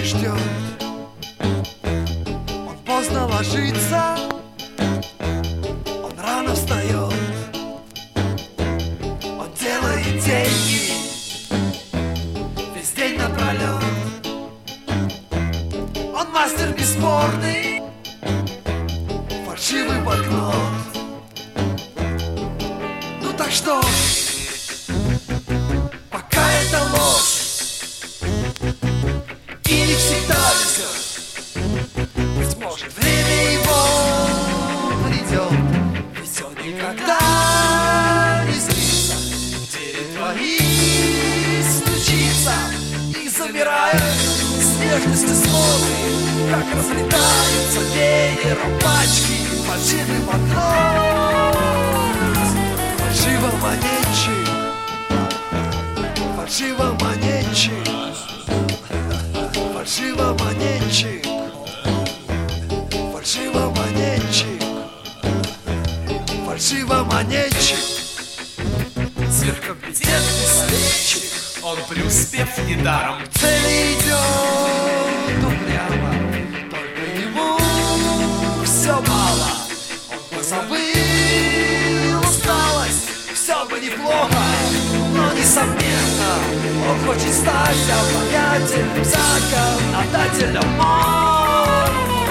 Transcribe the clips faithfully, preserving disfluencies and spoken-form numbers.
ждет. Он поздно ложится, он рано встает. Он делает деньги весь день напролет. Он мастер бесспорный, фальшивый банкнот. Ну так что ж, пока это ложь и не всегда везет, быть может, время его придет, ведь он никогда не снится. Двери твои стучится и замирает с нежностью смотрит, как разлетаются веером пачки фальшивый банкнот. Фальшивомонетчик, фальшивомонетчик, фальшивомонетчик, фальшивомонетчик, фальшивомонетчик, Сверхкомпетентный советчик, он преуспев недаром к цели идет упрямо, только ему все мало. Он позабыл усталость, все бы неплохо, но несомненно он хочет стать обладателем законодателем мод.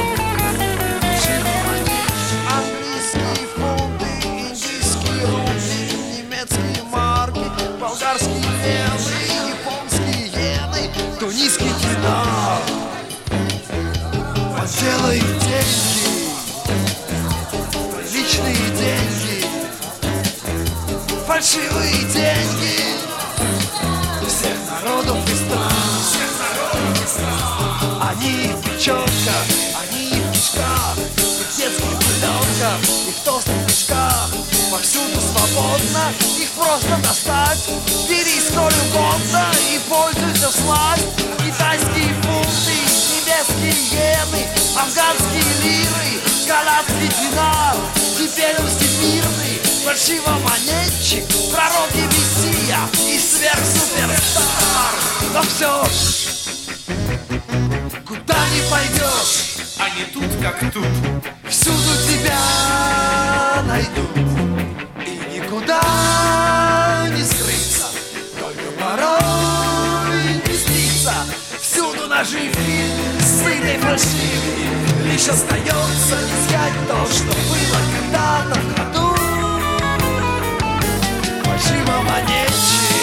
Английские фунты, индийские рубли, немецкие марки, болгарские лены, японские иены, тунисский динар. Он делает деньги, личные деньги, фальшивые деньги всех народов и стран. Они в печенках, они в кишках, и в детских пеленках, и в толстых мешках. Повсюду свободно, их просто достать. Бери сколь угодно и пользуйся всласть. Китайские фунты, немецкие иены, афганские лиры, канадский динар. Теперь он всемирный фальшивомонетчик, пророк и мессия, и сверхсуперстар. Но все ж, куда ни пойдешь, а не тут, как тут. всюду тебя найдут, и никуда не скрыться, только порой не снится. Всюду наживки, сытой фальшивки, лишь остается не снять то, что было когда-то в ходу. Фальшивомонетчик.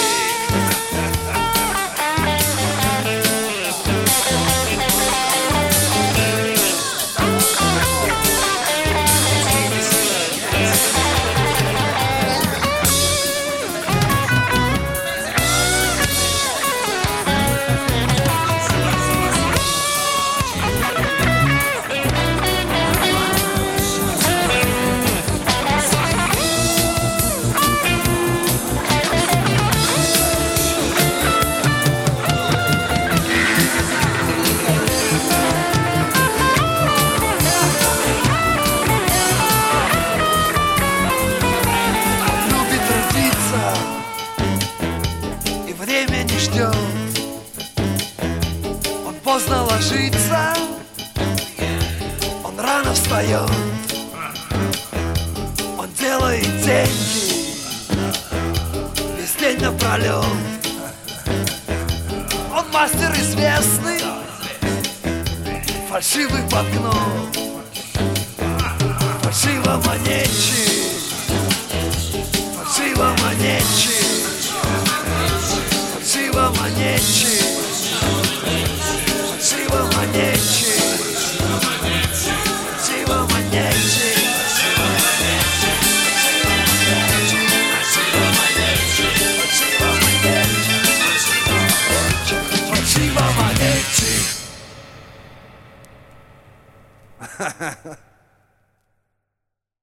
Время не ждет, он поздно ложится, он рано встает, он делает деньги весь день напролет. Он мастер известный, фальшивый банкнот, фальшивомонетчик, фальшивомонетчик, фальшивомонетчик, фальшивомонетчик.